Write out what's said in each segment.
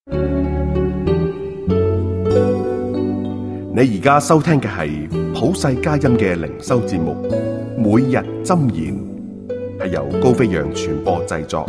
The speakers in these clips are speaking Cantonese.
你而家收聽嘅係普世佳音嘅靈修節目，每日箴言，係由高飛揚傳播製作。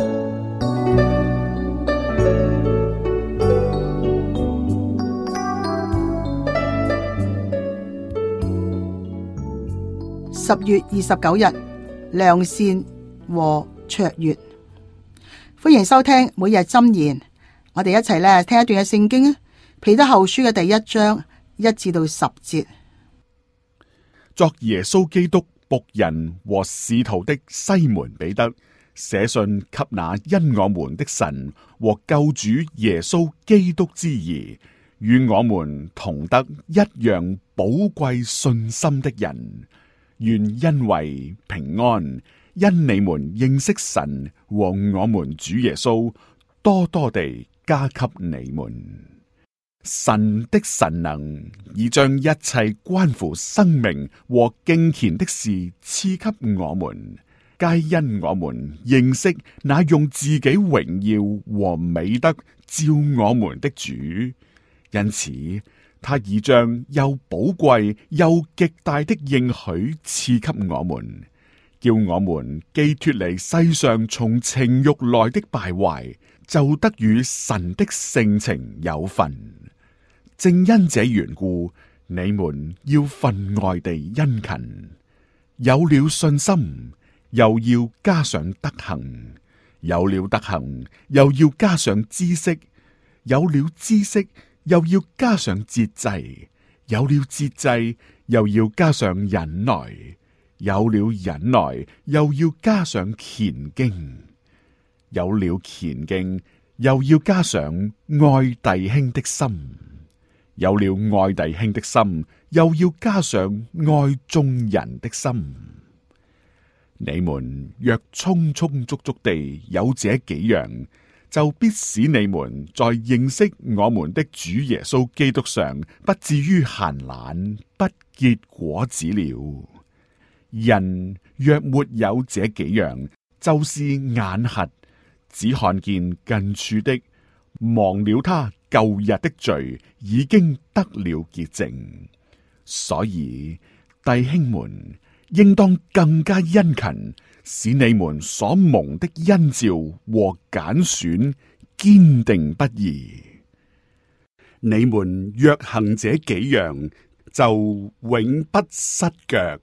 10月29日，良善和卓越。歡迎收聽每日箴言，我哋一齊咧聽一段嘅聖經啊，彼得後書嘅第1章1至10節。 作耶穌基督僕人和使徒的西門彼得，寫信給那因我們的神和救主耶穌基督之義，與我們同得一樣寶貴信心的人，願恩惠平安因你們認識神和我們主耶穌，多多地加給你們。神的神能已將一切關乎生命和敬虔的事賜給我們，皆因我們認識那用自己榮耀和美德召我們的主。因此，他已將又寶貴又極大的應許賜給我們，叫我們既脫離世上從情欲來的敗壞，就得與神的性情有份。正因這緣故，你們要分外地殷勤，有了信心，又要加上德行；有了德行，又要加上知識；有了知識，又要加上節制；有了節制，又要加上忍耐；有了忍耐，又要加上虔敬；有了虔敬，又要加上愛弟兄的心；有了愛弟兄的心，又要加上愛眾人的心。你們若充充足足地有這幾樣，就必使你們在認識我們的主耶穌基督上，不至於閒懶，不結果子了。人若沒有這幾樣，就是眼瞎，只看見近處的，忘了他舊日的罪已經得了潔淨。所以弟兄們，應當更加殷勤，使你們所蒙的恩召和揀選堅定不移。你們若行這幾樣，就永不失腳。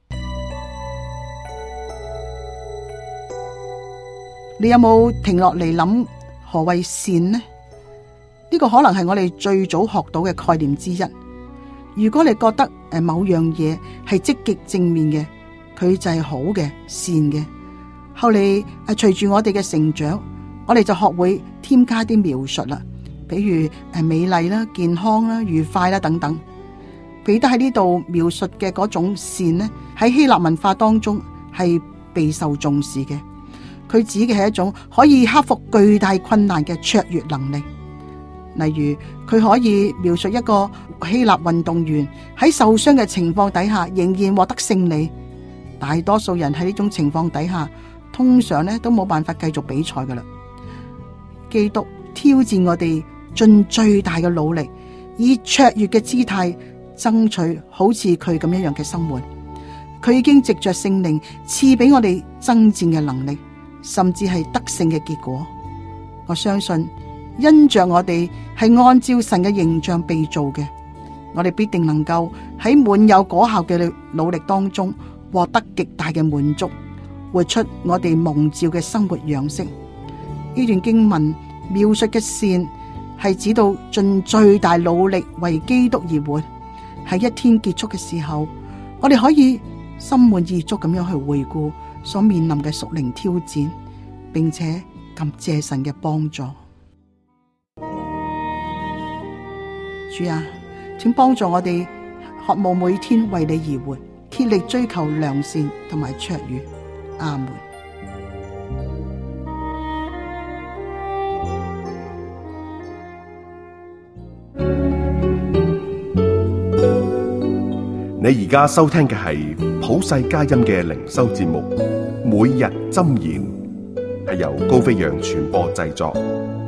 你有冇停落嚟諗何謂善呢？呢個可能係我哋最早學到嘅概念之一。如果你覺得某樣嘢係積極正面嘅，佢就係好嘅、善嘅。後嚟隨住我哋嘅成長，我哋就學會添加啲描述啦，比如美麗啦、健康啦、愉快啦等等。彼得喺呢度描述嘅嗰種善呢，喺希臘文化當中係備受重視嘅。佢指嘅係一種可以克服巨大困難嘅卓越能力。例如，佢可以描述一個希臘運動員喺受傷嘅情況底下仍然獲得勝利。大多數人喺呢種情況底下，通常呢都冇辦法繼續比賽噶啦。基督挑戰我哋盡最大嘅努力，以卓越嘅姿態爭取好似佢咁一樣嘅生活。佢已經藉着聖靈賜俾我哋爭戰嘅能力，甚至係得勝嘅結果。我相信，因着我哋係按照神嘅形象被造嘅，我哋必定能夠喺滿有果效嘅努力當中獲得極大嘅滿足，活出我哋蒙召嘅生活樣式。呢段經文描述嘅善係指到盡最大努力為基督而活。喺一天結束嘅時候，我哋可以心滿意足咁樣去回顧所面臨嘅屬靈挑戰，並且感謝神嘅幫助。主啊，請幫助我哋渴慕每天為你而活，竭力追求良善同埋卓越。阿門。 你而家收聽嘅係普世佳音嘅靈修節目《每日箴言》，係由高飛揚傳播製作。